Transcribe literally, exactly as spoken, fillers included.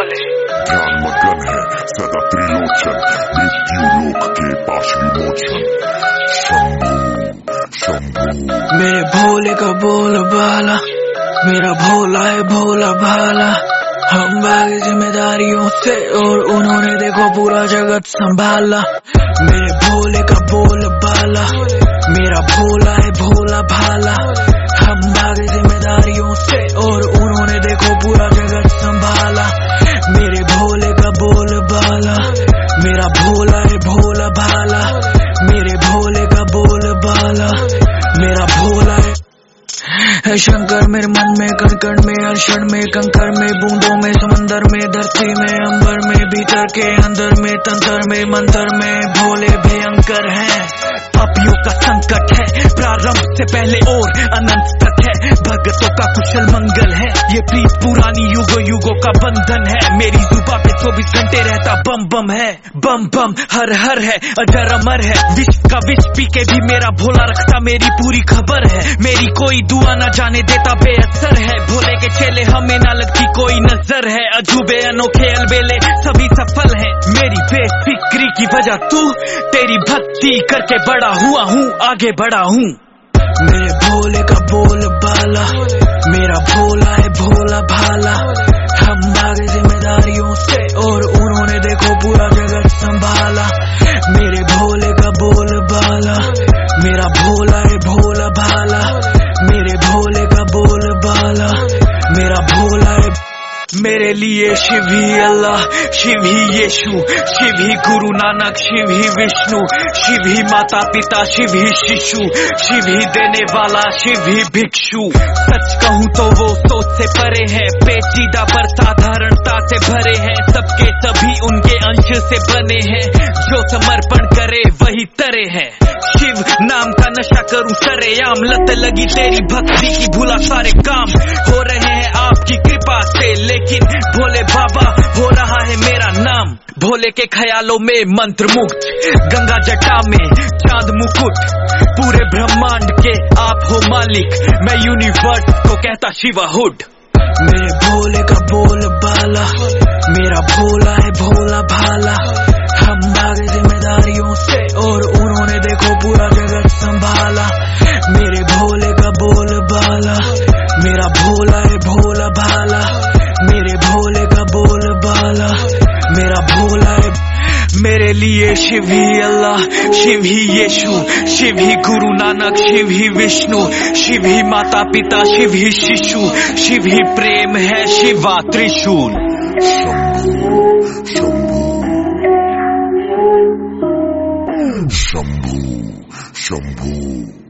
वाले। ध्यान मग्न है सदा त्रिलोचन, मृत्यु लोक के पाश विमोचन। शंभू शंभू मेरे भोले का बोल बाला, मेरा भोला है भोला भाला। हम भागे जिम्मेदारियों से और उन्होंने देखो पूरा जगत संभाला। मेरे भोले का बोल बाला, मेरा भोला है भोला भाला। हम भागे जिम्मेदारियों से और उन्होंने देखो पूरा जगत संभाला। मेरे भोले का बोल बाला, मेरा भोला है भोला भाला। मेरे भोले का बोल बाला, मेरा भोला है है शंकर मेरे मन में, कण कण में, हर क्षण में, कंकर में, बूंदों में, समंदर में, धरती में, अंबर में, भीतर के अंदर में, तंत्र में, मंत्र में। भोले भयंकर हैं, पापियों का संकट है, प्रारंभ से पहले और अनंत तक है। भगतों का कुशल मंगल है, ये प्रीत पुरानी युगों युगों का बंधन है। मेरी जुबा पे चौबीस घंटे रहता बम बम है, बम बम हर हर है, अजर अमर है। विष का विष पी के भी मेरा भोला रखता मेरी पूरी खबर है। मेरी कोई दुआ न जाने देता बेअसर है, भोले के चेले हमें ना लगती कोई नजर है। अजूबे अनोखे अलबेले सभी सफल हैं, मेरी बेफिक्री की वजह तू, तेरी भक्ति करके बड़ा हुआ हूँ, आगे बढ़ा हूँ। मेरे भोले का बोल बाला, मेरा भोला है भोला भाला। हम भागे जिम्मेदारियों से और उन्होंने देखो पूरा जगत संभाला। मेरे भोले का बोल बाला, मेरा भोला है भोला भाला। मेरे भोले का बोल बाला, मेरा भोला है। मेरे लिए शिव ही अल्लाह, शिव ही यीशु, शिव ही गुरु नानक, शिव ही विष्णु, शिव ही माता पिता, शिव ही शिशु, शिव ही देने वाला, शिव ही भिक्षु। सच कहूँ तो वो सोच से परे है, पेचीदा पर साधारणता से भरे हैं। सबके सभी उनके अंश से बने हैं, जो समर्पण करे वही तरे है। शिव नाम का नशा करूं सरेआम, लत लगी तेरी भक्ति की भूला सारे काम हो रहे हैं आपकी कृपा से। लेकिन भोले बाबा हो रहा है मेरा नाम, भोले के ख्यालों में मंत्र मुक्त, गंगा जटा में चांद मुकुट। पूरे ब्रह्मांड के आप हो मालिक, मैं यूनिवर्स को कहता शिवाहुड। मेरे भोले का बोल बाला, मेरा भोला है भोला भाला। हम भागे जिम्मेदारियों से और उन्होंने देखो पूरा जगत संभाला। मेरे भोले का बोल बाला, मेरा भोला है भोला भाला। मेरे भोले का बोल बाला, मेरा भोला है। मेरे लिए शिव ही अल्लाह, शिव ही यीशु, शिव ही गुरु नानक, शिव ही विष्णु, शिव ही माता पिता, शिव ही शिशु, शिव ही प्रेम है, शिवा त्रिशूल। शंभू शंभू शंभू।